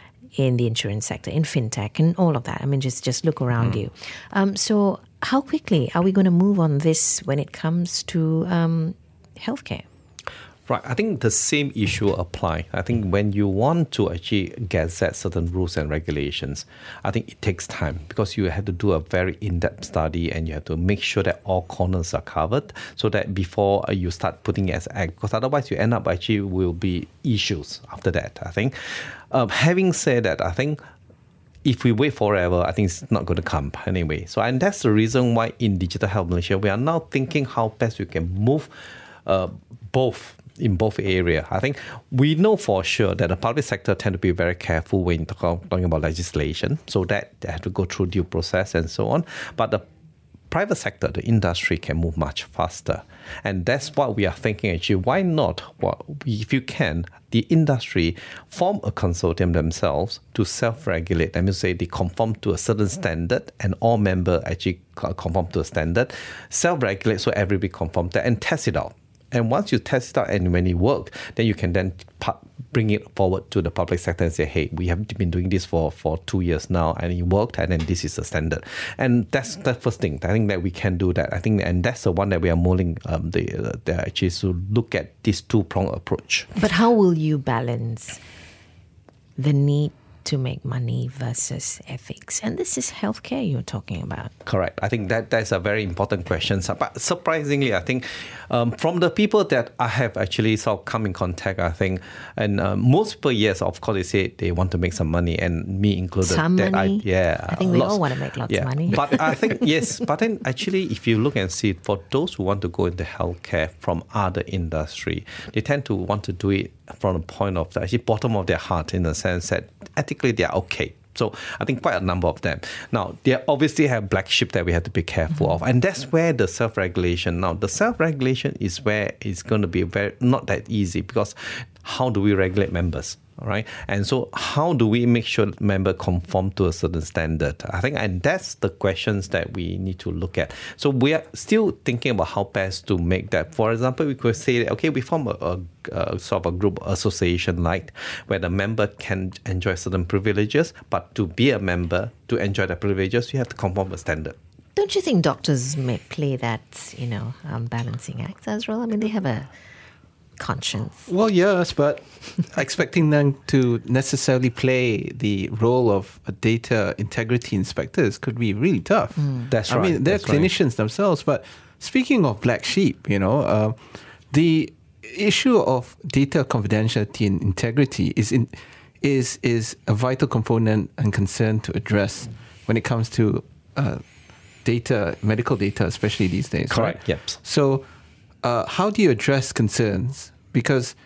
in the insurance sector, in fintech, and all of that. I mean, just, just look around mm. you. Um, so how quickly are we going to move on this when it comes to um, healthcare?
Right, I think the same issue apply. I think when you want to actually gazette certain rules and regulations, I think it takes time, because you have to do a very in-depth study, and you have to make sure that all corners are covered, so that before you start putting it as act, because otherwise you end up actually will be issues after that, I think. Um, having said that, I think if we wait forever, I think it's not going to come anyway. So, and that's the reason why in Digital Health Malaysia, we are now thinking how best we can move uh, both in both areas. I think we know for sure that the public sector tend to be very careful when talking about legislation, so that they have to go through due process and so on. But the private sector, the industry, can move much faster. And that's what we are thinking actually. Why not, well, if you can, the industry form a consortium themselves to self-regulate. That means say they conform to a certain standard, and all members actually conform to a standard, self-regulate so everybody conform to, and test it out. And once you test it out and when it works, then you can then bring it forward to the public sector and say, hey, we have been doing this for, for two years now and it worked, and then this is the standard. And that's the first thing. I think that we can do that. I think, and that's the one that we are molding um, the, uh, the actually to look at this two-pronged approach.
But how will you balance the need to make money versus ethics? And this is healthcare you're talking about.
Correct. I think that that's a very important question. But surprisingly, I think um, from the people that I have actually sort of come in contact, I think, and uh, most people, yes, of course, they say they want to make some money, and me included.
Some
that
money?
I, yeah.
I think we
lots,
all want to make lots
yeah.
of money.
But I think, yes, but then actually, if you look and see, for those who want to go into healthcare from other industry, they tend to want to do it from the point of the actually bottom of their heart, in the sense that ethically they are okay. So I think quite a number of them. Now, they obviously have black sheep that we have to be careful mm-hmm. of. And that's where the self-regulation, now the self-regulation is where it's going to be very not that easy, because how do we regulate members? All right. And so how do we make sure that member conform to a certain standard? I think, and that's the questions that we need to look at. So we are still thinking about how best to make that. For example, we could say that, okay, we form a, a, a sort of a group association like where the member can enjoy certain privileges, but to be a member, to enjoy the privileges, you have to conform a standard.
Don't you think doctors may play that, you know, um, balancing act as well? I mean, they have a conscience.
Well, yes, but expecting them to necessarily play the role of a data integrity inspectors could be really tough.
Mm.
That's
I
right.
mean, they're
That's
clinicians
right.
themselves. But speaking of black sheep, you know, uh, the issue of data confidentiality and integrity is in, is is a vital component and concern to address when it comes to uh, data, medical data, especially these days.
Correct.
Right?
Yep.
So, uh, how do you address concerns? Because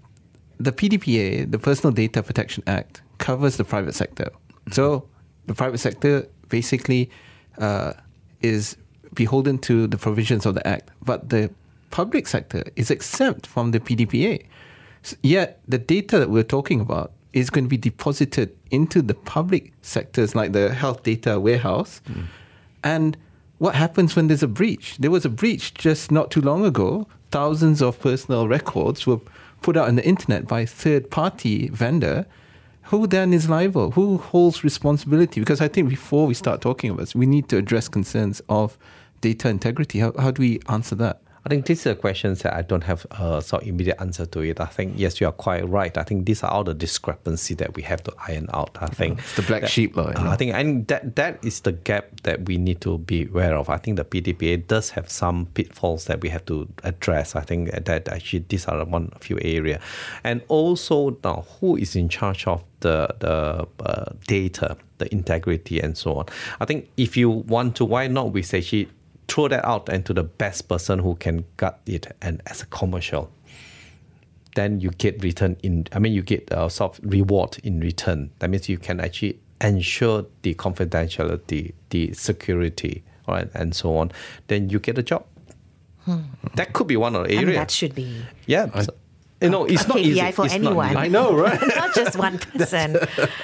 the P D P A, the Personal Data Protection Act, covers the private sector. Mm-hmm. So, the private sector basically uh, is beholden to the provisions of the Act, but the public sector is exempt from the P D P A. Yet, the data that we're talking about is going to be deposited into the public sectors, like the health data warehouse. Mm. And what happens when there's a breach? There was a breach just not too long ago. Thousands of personal records were put out on the internet by a third-party vendor. Who then is liable? Who holds responsibility? Because I think before we start talking about this, we need to address concerns of data integrity. How, how do we answer that?
I think these are questions that I don't have a sort of immediate answer to it. I think, yes, you are quite right. I think these are all the discrepancy that we have to iron out. I think
it's the black
that,
sheep law. You know?
I think and that that is the gap that we need to be aware of. I think the P D P A does have some pitfalls that we have to address. I think that actually these are one few area. And also now, who is in charge of the the uh, data, the integrity and so on? I think if you want to, why not we say she throw that out into the best person who can gut it, and as a commercial, then you get return in, I mean, you get a sort of reward in return. That means you can actually ensure the confidentiality, the security, right, and so on. Then you get a job. Hmm. That could be one of the areas.
I mean, that should be.
Yeah.
I,
so, you know, it's
a
not
K P I
easy.
for
it's
anyone.
Not
I know, right?
Not just one person.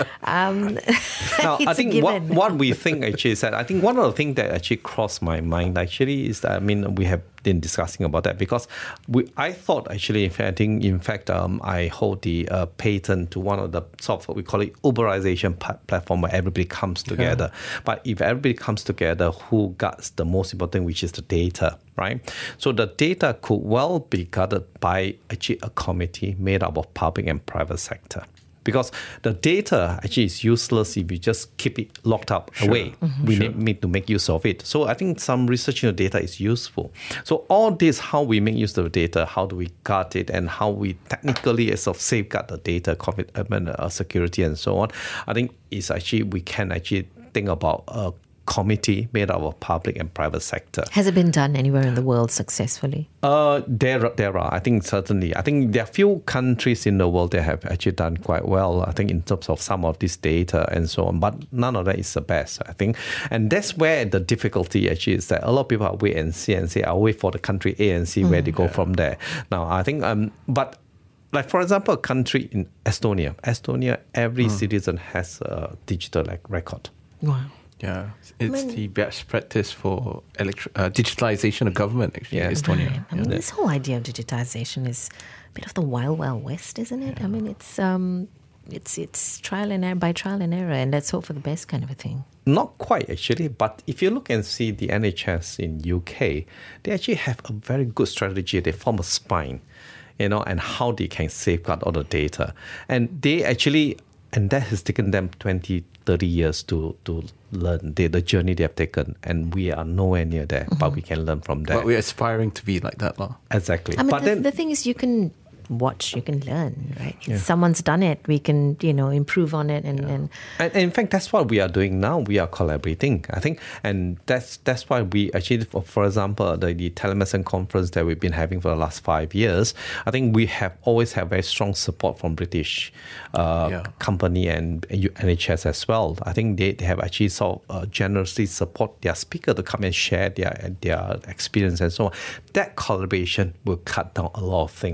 um,
now,
it's
I think
a
what,
given.
what we think actually is that I think one of the things that actually crossed my mind actually is that, I mean, we have been discussing about that because we I thought actually, in fact, I think, in fact, um, I hold the uh, patent to one of the sort of, we call it Uberization p- platform where everybody comes together. Yeah. But if everybody comes together, who gets the most important, which is the data, right? So the data could well be gathered by actually a committee made up of public and private sector. Because the data actually is useless if you just keep it locked up sure. away. Mm-hmm. We sure. need, need to make use of it. So I think some research in the data is useful. So all this, how we make use of the data, how do we guard it, and how we technically sort of safeguard the data, COVID, I mean, uh, security and so on, I think is actually, we can actually think about a committee made up of public and private sector.
Has it been done anywhere in the world successfully?
Uh, there, there are. I think certainly. I think there are few countries in the world that have actually done quite well. I think in terms of some of this data and so on, but none of that is the best. I think, and that's where the difficulty actually is that a lot of people are wait and see and say, "I'll wait for the country A and see mm. where they go yeah. from there." Now, I think, um, but. Like, for example, a country in Estonia. Estonia, every mm. citizen has a digital like, record.
Wow.
Yeah, it's
I mean,
the best practice for electri- uh, digitalization of government, actually,
yeah.
Estonia.
Right. I mean,
yeah.
this whole idea of digitization is a bit of the wild, wild west, isn't it? Yeah. I mean, it's um, it's it's trial and error by trial and error, and let's hope for the best kind of a thing.
Not quite, actually, but if you look and see the N H S in U K, they actually have a very good strategy. They form a spine, you know, and how they can safeguard all the data. And they actually, and that has taken them twenty, thirty years to, to learn the, the journey they have taken. And we are nowhere near there, mm-hmm. but we can learn from that.
But we're aspiring to be like that, law.
Exactly.
I mean,
but
the,
then,
the thing is, you can watch, you can learn, right? If
yeah.
someone's done it, we can, you know, improve on it. And,
yeah.
and,
and, and in fact, that's what we are doing now. We are collaborating, I think. And that's that's why we actually, for, for example, the, the telemedicine conference that we've been having for the last five years, I think we have always had very strong support from British uh, yeah. company and N H S as well. I think they, they have actually sort of uh, generously support their speaker to come and share their, their experience and so on. That collaboration will cut down a lot of things.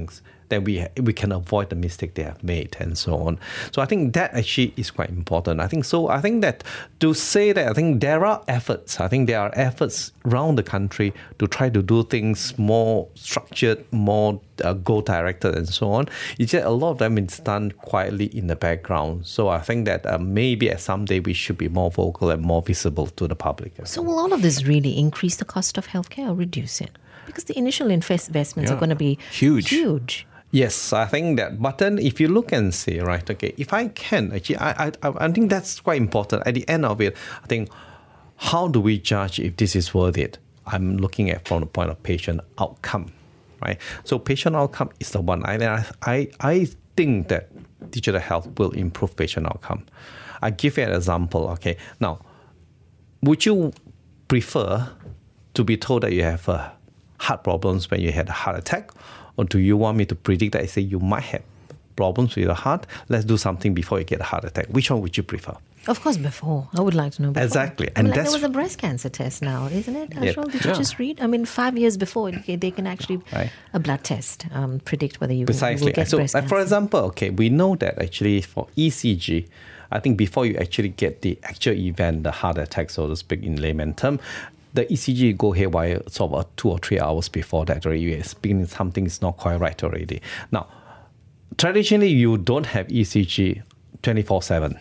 then we we can avoid the mistake they have made and so on. So I think that actually is quite important. I think so. I think that to say that I think there are efforts. I think there are efforts around the country to try to do things more structured, more uh, goal-directed, and so on. It's just a lot of them is done quietly in the background. So I think that uh, maybe at some day we should be more vocal and more visible to the public.
So will all of this really increase the cost of healthcare or reduce it? Because the initial investments
Yeah.
are going to be
Huge.
Huge.
Yes, I think that. But then if you look and say, right, okay, if I can, actually, I, I, I think that's quite important. At the end of it, I think, how do we judge if this is worth it? I'm looking at from the point of patient outcome, right? So patient outcome is the one. I, I, I think that digital health will improve patient outcome. I give you an example, okay? Now, would you prefer to be told that you have uh, heart problems when you had a heart attack? Or do you want me to predict that I say you might have problems with your heart? Let's do something before you get a heart attack. Which one would you prefer?
Of course, before. I would like to know before.
Exactly.
I mean,
And
like
that's
there was a breast cancer test now, isn't it?
Yeah.
Ashwal, did you
Yeah.
just read? I mean, five years before, okay, they can actually,
Right.
a blood test, um, predict whether you,
Precisely.
will get
So,
breast
like,
cancer.
for example, okay, we know that actually for E C G, I think before you actually get the actual event, the heart attack, so to speak, in layman term, the E C G go haywire sort of two or three hours before that already. You're experiencing something is not quite right already. Now, traditionally, you don't have E C G twenty-four seven.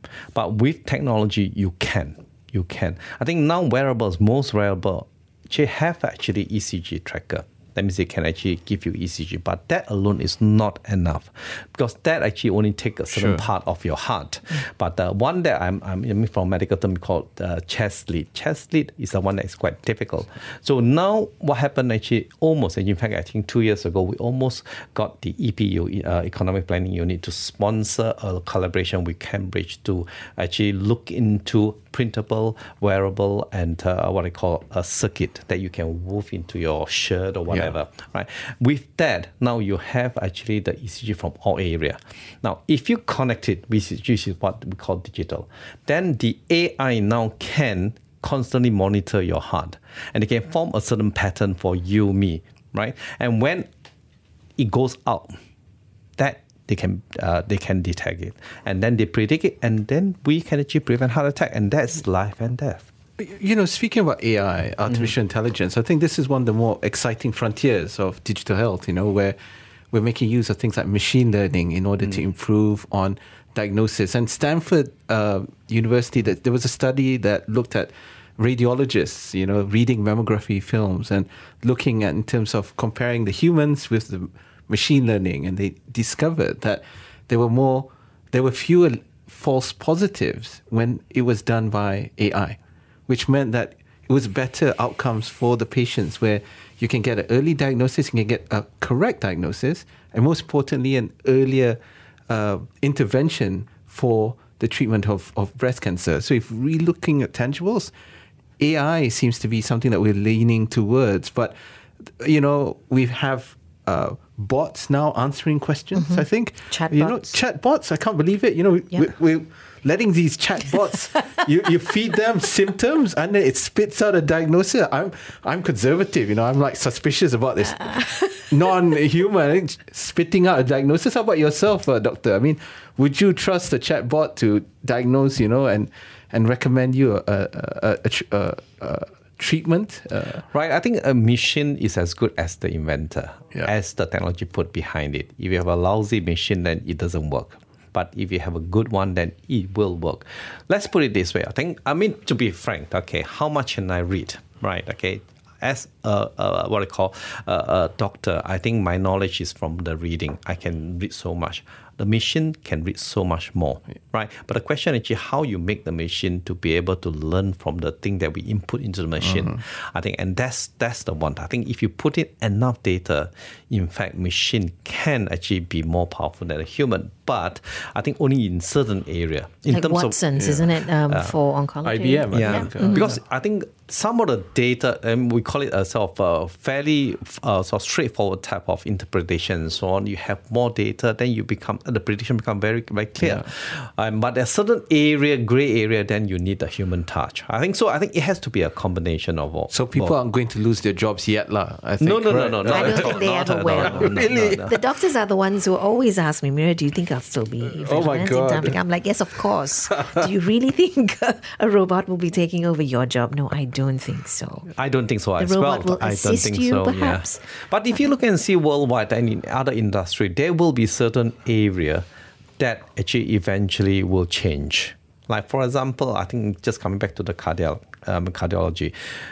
But with technology, you can. You can. I think now wearables, most wearable, actually have actually E C G tracker. That means it can actually give you E C G. But that alone is not enough because that actually only takes a certain
Sure.
part of your heart. But the one that I'm, I'm I mean, from medical term called uh, chest lead. Chest lead is the one that is quite difficult. So now what happened actually almost, and in fact, I think two years ago, we almost got the E P U, uh, Economic Planning Unit, to sponsor a collaboration with Cambridge to actually look into printable, wearable, and uh, what I call a circuit that you can move into your shirt or whatever, right? With that, now you have actually the E C G from all area. Now, if you connect it, which is, which is what we call digital, then the A I now can constantly monitor your heart, and it can form a certain pattern for you, me, right? And when it goes out, that they can uh, they can detect it, and then they predict it, and then we can actually prevent heart attack, and that's life and death.
You know, speaking about A I, artificial intelligence, I think this is one of the more exciting frontiers of digital health, you know, where we're making use of things like machine learning in order to improve on diagnosis. And Stanford uh, University, that there was a study that looked at radiologists, you know, reading mammography films and looking at in terms of comparing the humans with the machine learning, and they discovered that there were more, there were fewer false positives when it was done by A I, which meant that it was better outcomes for the patients, where you can get an early diagnosis, you can get a correct diagnosis, and most importantly, an earlier uh, intervention for the treatment of, of breast cancer. So if we're looking at tangibles, A I seems to be something that we're leaning towards. But, you know, we have uh, bots now answering questions, mm-hmm. I think.
Chatbots.
You know, chatbots, I can't believe it. You know,
yeah.
we, we're letting these chatbots, you, you feed them symptoms and then it spits out a diagnosis. I'm I'm conservative, you know, I'm like suspicious about this non-human spitting out a diagnosis. How about yourself, uh, doctor? I mean, would you trust a chatbot to diagnose, you know, and, and recommend you a, a, a, a, a treatment? Uh,
Right. I think a machine is as good as the inventor,
Yeah.
as the technology put behind it. If you have a lousy machine, then it doesn't work. But if you have a good one, then it will work. Let's put it this way. I think, I mean, to be frank, okay, how much can I read? Right. Okay. As a, a what I call a, a doctor, I think my knowledge is from the reading. I can read so much. The machine can read so much more, right? But the question is how you make the machine to be able to learn from the thing that we input into the machine. Mm-hmm. I think, and that's that's the one. I think if you put in enough data, in fact, machine can actually be more powerful than a human. but I think only in certain area. In
like
terms
Watson's,
of,
isn't it, um, for oncology?
I B M, I
yeah,
think. uh,
because I think some of the data, um, we call it a sort of uh, fairly uh, sort of straightforward type of interpretation and so on. You have more data, then you become the prediction become very very clear. Yeah. Um, but there's certain area, gray area, then you need a human touch. I think so. I think it has to be a combination of all.
So people
both.
aren't going to lose their jobs yet, lah. I think.
No, no,
right?
no, no, no.
I don't
not
think they
not
ever
at
will.
all. No, no,
Really?
no, no.
The doctors are the ones who always ask me, Mira, do you think I'll still be
Oh my
relevant in
God.
Dumpling? I'm like, yes, of course. Do you really think a robot will be taking over your job? No, I don't think so.
I don't think so
The
as
robot
well.
will
I don't
assist
think
you,
so.
perhaps.
Yeah. But if you look and see worldwide and in other industry, there will be certain area that actually eventually will change. Like for example, I think just coming back to the cardio, um, cardiology,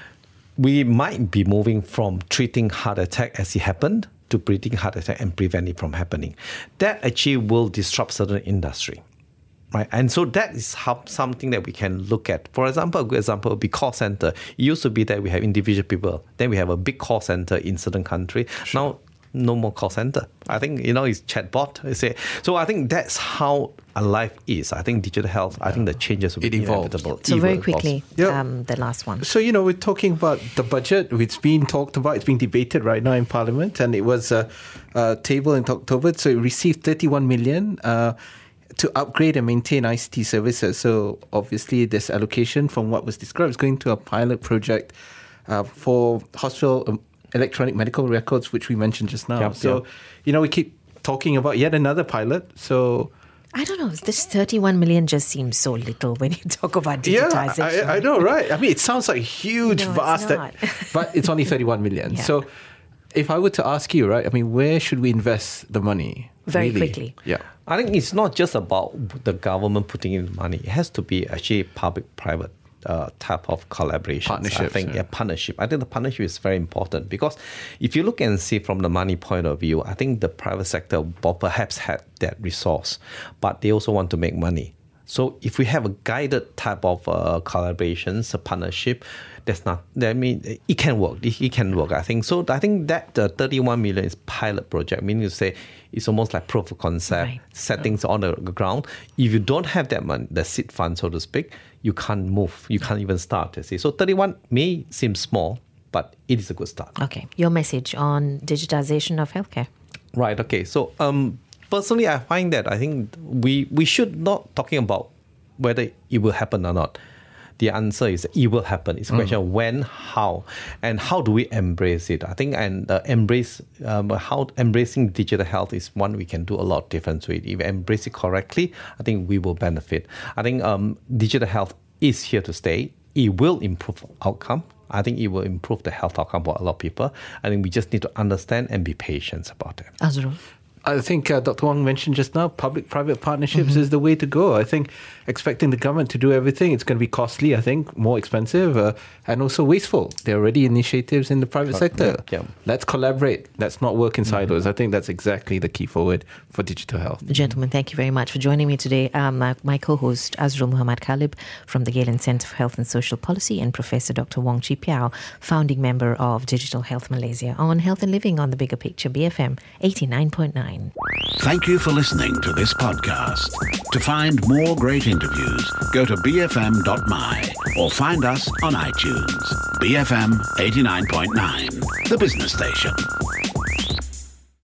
we might be moving from treating heart attack as it happened to treating heart attack and prevent it from happening. That actually will disrupt certain industry. Right. And so that is how, something that we can look at. For example, a good example would be call center. It used to be that we have individual people. Then we have a big call center in certain country. Sure. Now, no more call center. I think, you know, it's chatbot. You say. So I think that's how a life is. I think digital health, yeah. I think the changes will
It
be
evolves.
inevitable.
So
It
very
will
quickly,
Yeah.
um, the last one.
So, you know, we're talking about the budget. It's being talked about. It's being debated right now in Parliament. And it was uh, uh, tabled in October. So it received thirty-one million uh, to upgrade and maintain I C T services. So obviously this allocation from what was described is going to a pilot project uh, for hospital um, electronic medical records, which we mentioned just now.
Yep,
so,
yep.
you know, we keep talking about yet another pilot. So...
I don't know. This thirty-one million just seems so little when you talk about
Yeah,
digitization.
I, I know, right? I mean, it sounds like huge,
No, it's
vast,
not.
but it's only thirty-one million.
Yeah.
So if I were to ask you, right, I mean, where should we invest the money?
Very
really?
quickly.
Yeah.
I think it's not just about the government putting in money. It has to be actually public-private uh, type of collaboration. I
Partnerships,
think,
yeah.
yeah, partnership. I think the partnership is very important because if you look and see from the money point of view, I think the private sector will perhaps had that resource, but they also want to make money. So if we have a guided type of uh, collaborations, a partnership, that's not, I mean, it can work. It, it can work, I think. So I think that the thirty-one million is pilot project, meaning to say it's almost like proof of concept,
Right.
set things on the ground. If you don't have that money, the seed fund, so to speak, you can't move. You can't even start. You see. So thirty-one may seem small, but it is a good start.
Okay. Your message on digitization of healthcare.
Right. Okay. So, um, personally, I find that I think we we should not talking about whether it will happen or not. The answer is it will happen. It's a question of when, how, and how do we embrace it? I think and uh, embrace um, how embracing digital health is one we can do a lot of different ways. If we embrace it correctly, I think we will benefit. I think um, digital health is here to stay. It will improve outcome. I think it will improve the health outcome for a lot of people. I think we just need to understand and be patient about it.
Azrul.
I think uh, Doctor Wong mentioned just now, public-private partnerships mm-hmm. is the way to go. I think expecting the government to do everything, it's going to be costly, I think, more expensive, uh, and also wasteful. There are already initiatives in the private
Uh,
sector.
yeah, yeah.
Let's collaborate. Let's not work in silos. Mm-hmm. I think that's exactly the key forward for digital health.
Gentlemen, thank you very much for joining me today. Um, my, my co-host, Azrul Muhammad Khalib from the Galen Centre for Health and Social Policy, and Professor Doctor Wong Chi Piao, founding member of Digital Health Malaysia, on Health and Living on the Bigger Picture, B F M eighty-nine point nine.
Thank you for listening to this podcast. To find more great interviews, go to b f m dot m y or find us on iTunes. B F M eighty-nine point nine, the business station.